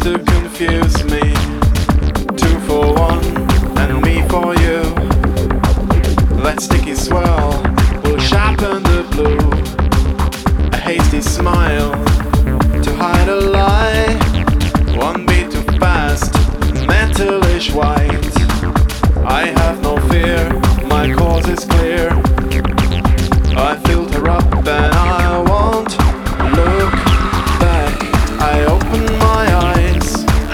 to confuse me. 2 for 1 and me for you. That sticky swirl will sharpen the blue. A hasty smile to hide a lie. One beat too fast, metalish white. I have no fear, my cause is clear. I filter up and I won't look back. I open my eyes,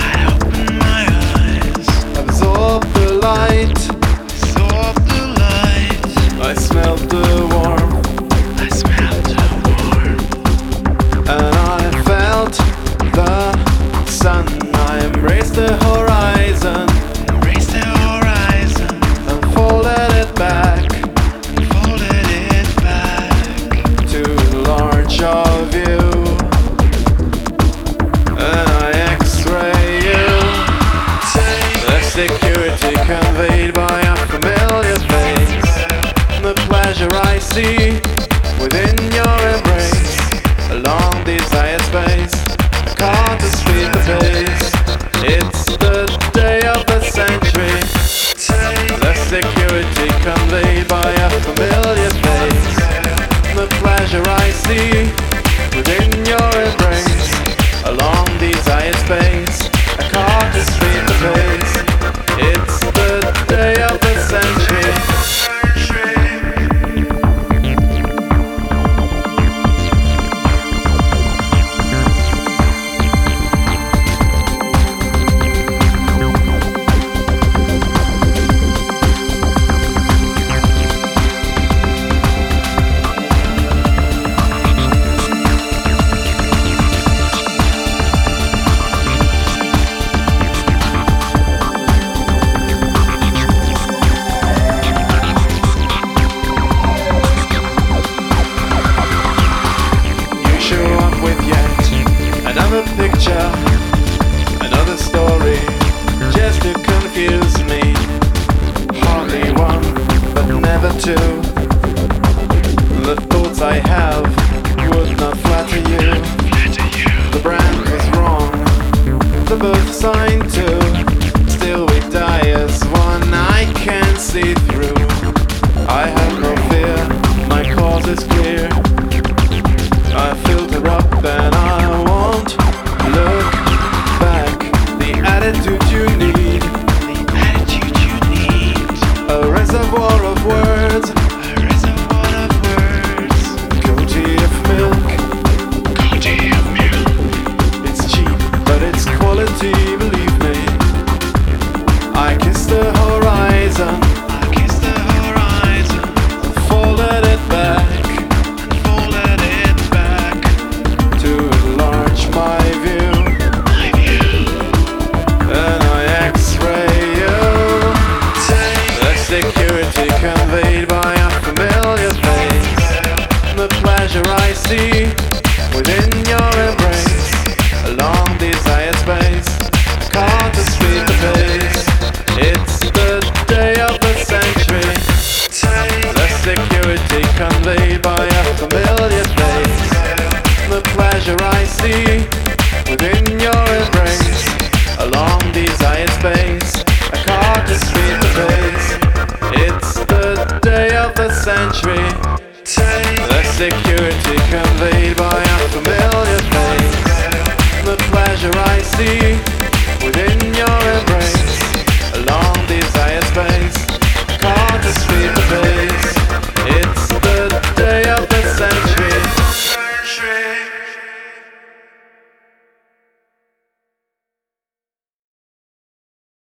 absorb the light, I smell the warmth, and I felt the sun. I embraced the horizon, and folded it back to enlarge our view. And I X-ray you. The security conveyed by a familiar face. The pleasure I see within your embrace. Along desired space, I can't speed the pace. It's the day of the century. The security conveyed by a familiar face. The pleasure I see within your embrace. Along desired space, I can't speed the pace. It's the day of the century. Another picture, another story, just to confuse me. Hardly one, but never two. The thoughts I have would not flatter you. The brand was wrong, the birth sign too. Still we die as one, I can see through. I have no fear, my cause is clear. I filter up and I won't look back. The attitude you need, a reservoir of words, goatee of milk. It's cheap, but it's quality, believe me. I kiss the horizon, folded it back to enlarge my view. And I X-ray you. The security conveyed by a familiar face. The pleasure I see within your embrace. Along desired space, can't speed the pace. It's the day of the century. The security conveyed by a familiar face. The pleasure I see within your embrace. Along desired space, I can't speed the pace. It's the day of the century. The security conveyed by